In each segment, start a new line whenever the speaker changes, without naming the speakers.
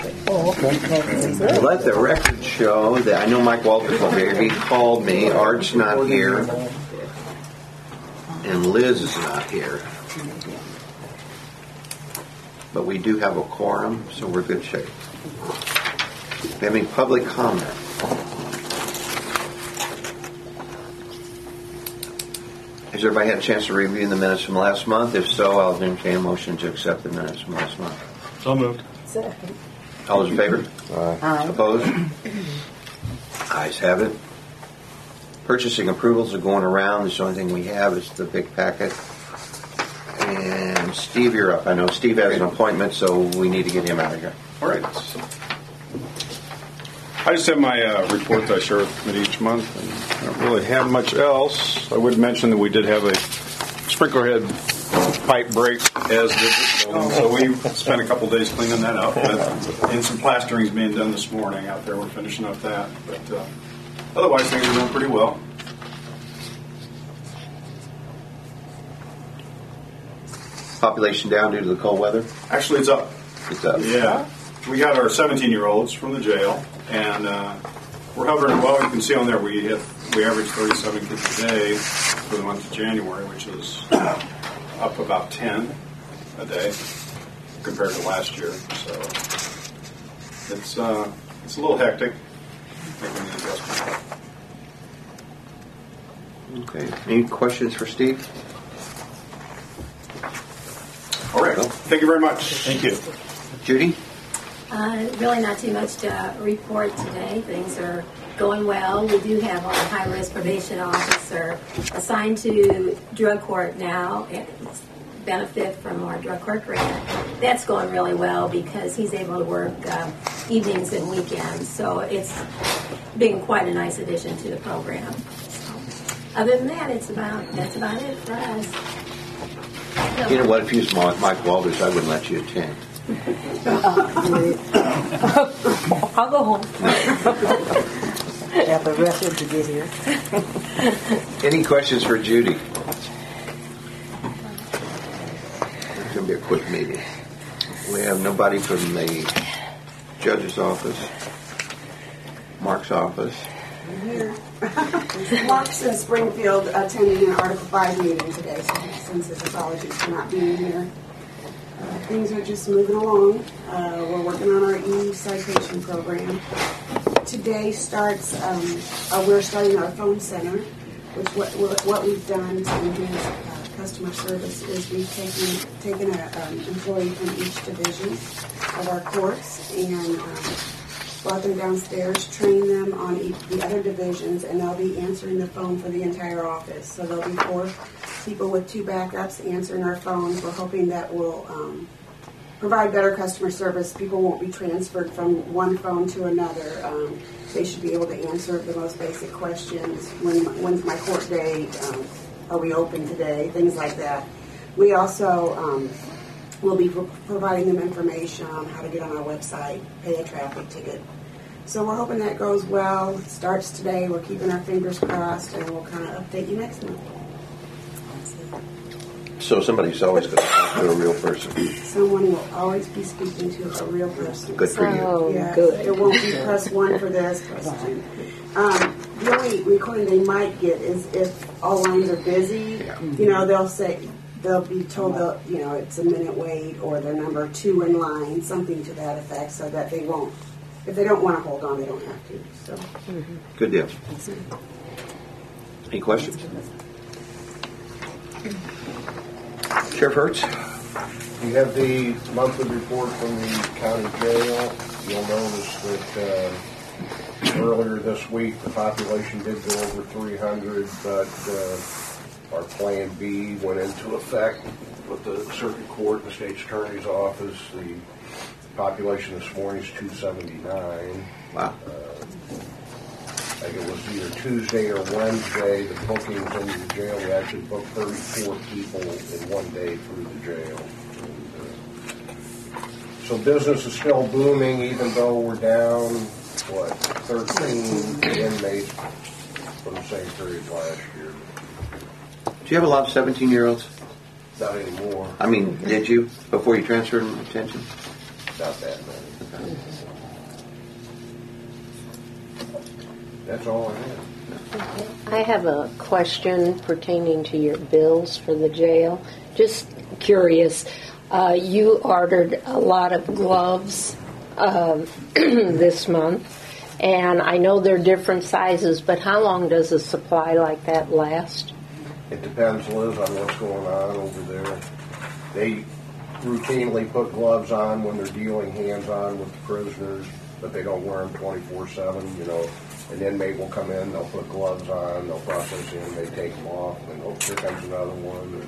Oh, okay.
Let the record show that I know Mike Walters will be here. He called me. Art's not here. And Liz is not here. But we do have a quorum, so we're good shape. We have any public comment? Has everybody had a chance to review the minutes from last month? If so, I'll entertain a motion to accept the minutes from last month.
So moved.
Second.
All those in favor?
Aye.
Opposed? Ayes have it. Purchasing approvals are going around. The only thing we have is the big packet. And Steve, you're up. I know Steve has an appointment, so we need to get him out of here.
All right. I just have my report that I share with the committee each month. And I don't really have much else. I would mention that we did have a sprinkler head pipe break as did this building, so we spent a couple days cleaning that up. And some plastering is being done this morning out there. We're finishing up that. But otherwise, things are going pretty well.
Population down due to the cold weather?
Actually, it's up.
It's up.
Yeah. We got our 17-year-olds from the jail, and we're hovering. Well, you can see on there we averaged 37 kids a day for the month of January, which is up about 10 a day compared to last year. So it's a little hectic. Making the adjustment.
Okay. Any questions for Steve?
All right. Thank you very much. Thank you.
Judy?
Really not too much to report today. Things are going well. We do have our high-risk probation officer assigned to drug court now and benefit from our drug court grant. That's going really well because he's able to work evenings and weekends. So it's been quite a nice addition to the program. So, other than that, that's about it for us.
You know what? If you was Mike Walters, I wouldn't let you attend.
I'll go home. Have the rest of to get here.
Any questions for Judy? It's going to be a quick meeting. We have nobody from the judge's office, Mark's office.
Here. Mark's in Springfield attending an Article 5 meeting today, so he sends his apologies for not being here. Things are just moving along. We're working on our e-citation program. Today starts, we're starting our phone center, which what we've done to enhance customer service is we've taken an employee from each division of our courts and brought them downstairs, trained them on the other divisions, and they'll be answering the phone for the entire office. So there'll be 4 people with 2 backups answering our phones. We're hoping that will provide better customer service. People won't be transferred from one phone to another. They should be able to answer the most basic questions. When's my court date? Are we open today? Things like that. We also will be providing them information on how to get on our website, pay a traffic ticket. So we're hoping that goes well. It starts today. We're keeping our fingers crossed, and we'll kind of update you next month.
So somebody's always going to talk to a real person.
Someone will always be speaking to a real person.
Good for you.
Oh,
Yeah,
good.
it won't be press 1 for this, press 2. The only recording they might get is if all lines are busy.
Yeah.
You know, they'll be told that, you know, it's a minute wait or they're number 2 in line, something to that effect, so that they won't. If they don't want to hold on, they don't have to. So.
Good deal. Any questions? Sheriff Hertz?
You have the monthly report from the county jail. You'll notice that earlier this week the population did go over 300, but our Plan B went into effect with the circuit court and the state's attorney's office. The population this morning is 279.
Wow.
I think it was either Tuesday or Wednesday, the bookings into the jail. We actually booked 34 people in one day through the jail. So business is still booming, even though we're down, 13 inmates from the same period last year.
Do you have a lot of 17-year-olds?
Not anymore.
I mean, did you before you transferred them to detention?
Not that many. That's all I have.
I have a question pertaining to your bills for the jail. Just curious, you ordered a lot of gloves this month, and I know they're different sizes, but how long does a supply like that last?
It depends, Liz, on what's going on over there. They routinely put gloves on when they're dealing hands-on with the prisoners, but they don't wear them 24/7, you know. An inmate will come in, they'll put gloves on, they'll process him, they take them off, and oh, here comes another one.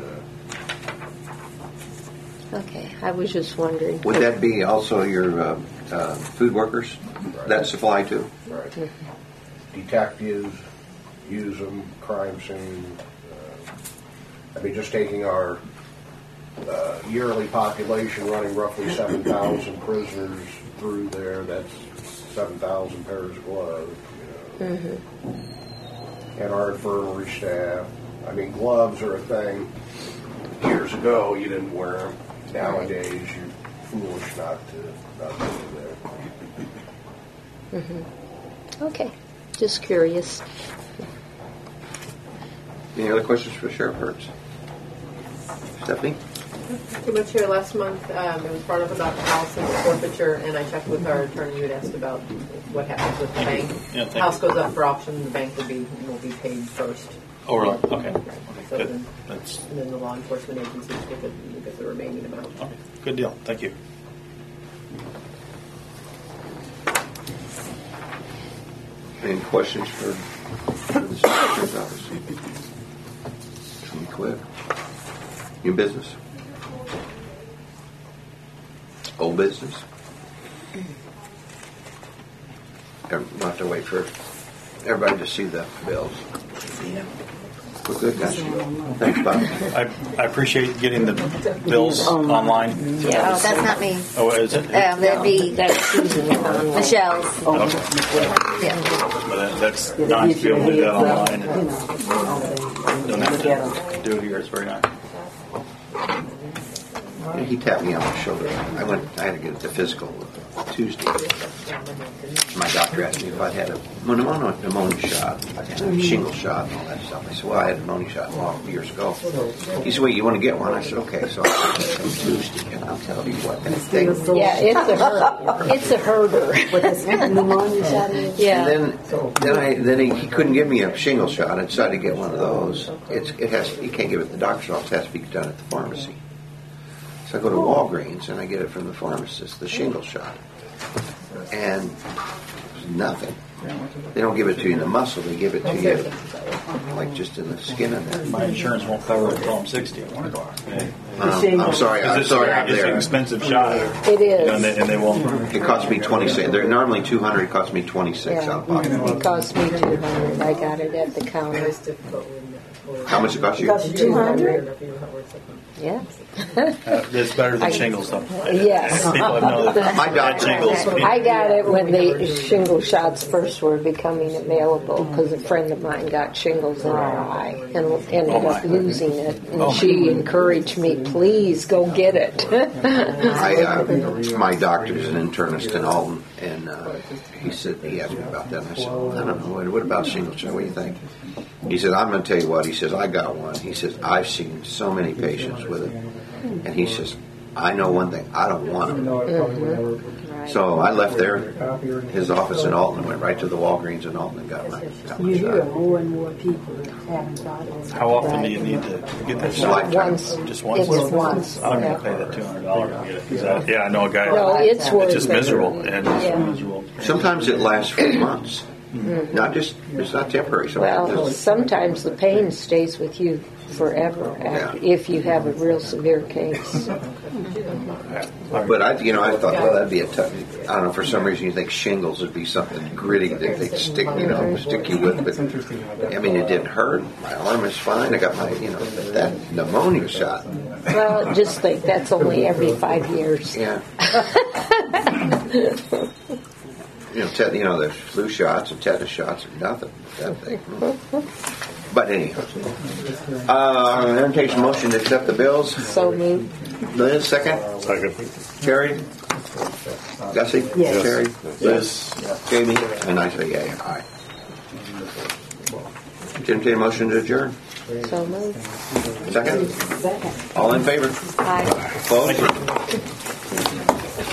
Okay, I was just wondering.
Would that be also your food workers?
Right.
That supply too?
Right. Detectives use them, crime scene. I mean, just taking our yearly population running roughly 7,000 prisoners through there, that's 7,000 pairs of gloves, you know. Mm-hmm. And our infirmary staff. I mean, gloves are a thing. Years ago, you didn't wear them. Nowadays, you're foolish not to do that.
Mm-hmm. Okay, just curious.
Any other questions for Sheriff Hertz? Stephanie?
Pretty much here last month, it was brought up about the house and the forfeiture, and I checked with our attorney who had asked about what happens with the bank.
Yeah,
The house goes up for auction, the bank will be paid first.
Oh, really? Okay.
So
Good.
then,
That's
and then the law enforcement agencies will get the remaining amount.
okay. Good deal. Thank you.
Any questions for the Secretary's office? Should we quit? New business? Old business? We'll have to wait for everybody to see the bills. We're good, guys. Thanks, Bob.
I appreciate getting the bills online.
Yeah,
Oh, that's not me.
Oh, is it?
That'd be
That's Susan.
Michelle's.
Okay.
Yeah.
But that's nice to be able to do that online. Don't have
Get
to do it here. It's very nice.
He tapped me on the shoulder. I had to get the physical Tuesday. My doctor asked me if I'd had a pneumonia shot, a shingle shot, and all that stuff. I said, well, I had a pneumonia shot years ago. He said, well, you want to get one? I said, okay. So I got it Tuesday, and I'll tell you what, that thing.
Yeah, it's a herder.
With this pneumonia shot in it?
Yeah.
And then he couldn't give me a shingle shot. I decided to get one of those. You can't give it at the doctor's office. It has to be done at the pharmacy. So I go to Walgreens and I get it from the pharmacist, the shingle shot. And nothing. They don't give it to you in the muscle, they give it to you like just in the skin of there.
My insurance won't cover it until I'm 60.
I'm sorry,
It's an expensive shot.
It is.
You know, and they won't.
It costs me $26. They're normally $200. It costs me $26 out of pocket.
It cost me $200. I got it at the counter.
How much it cost you?
Cost you $200?
Yeah.
It's better than shingles, though.
Yes.
People know that.
My doctor.
Shingles.
I got it when the shingle shots first were becoming available because a friend of mine got shingles in her eye and ended up losing it. And she encouraged me, please go get it.
My doctor's an internist in Alton, and he asked me about that. And I said, well, I don't know. What about shingles? What do you think? He said, I'm going to tell you what. He says, I got one. He says, I've seen so many patients with it. And he says, I know one thing. I don't want them.
Right.
So I left his office in Alton and went right to the Walgreens in Alton and got my
You hear
shot.
more and more people haven't got it.
How often do you need to get that shot?
Once.
Just once?
It's once.
I'm going to pay that $200 to get it. 'Cause I know a guy.
No, it's worth
It's just
it.
miserable. And it's
Yeah.
miserable.
Sometimes it lasts for months. It's not temporary.
Well, sometimes the pain stays with you forever if you have a real severe case.
But I thought, well, that'd be a tough. I don't know. For some reason, you think shingles would be something gritty that they'd stick you with. But I mean, it didn't hurt. My arm is fine. I got my, that pneumonia shot.
Well, just think that's only every 5 years.
Yeah. The flu shots and tetanus shots are nothing. That thing. But anyhow, entertain a motion to accept the bills.
So moved.
Liz, second.
Second.
Terry. Gussie.
Yes.
Terry.
Yes.
Jamie. And I say yay. Aye. Entertain a motion to adjourn.
So moved.
Second? All in favor?
Aye.
Opposed?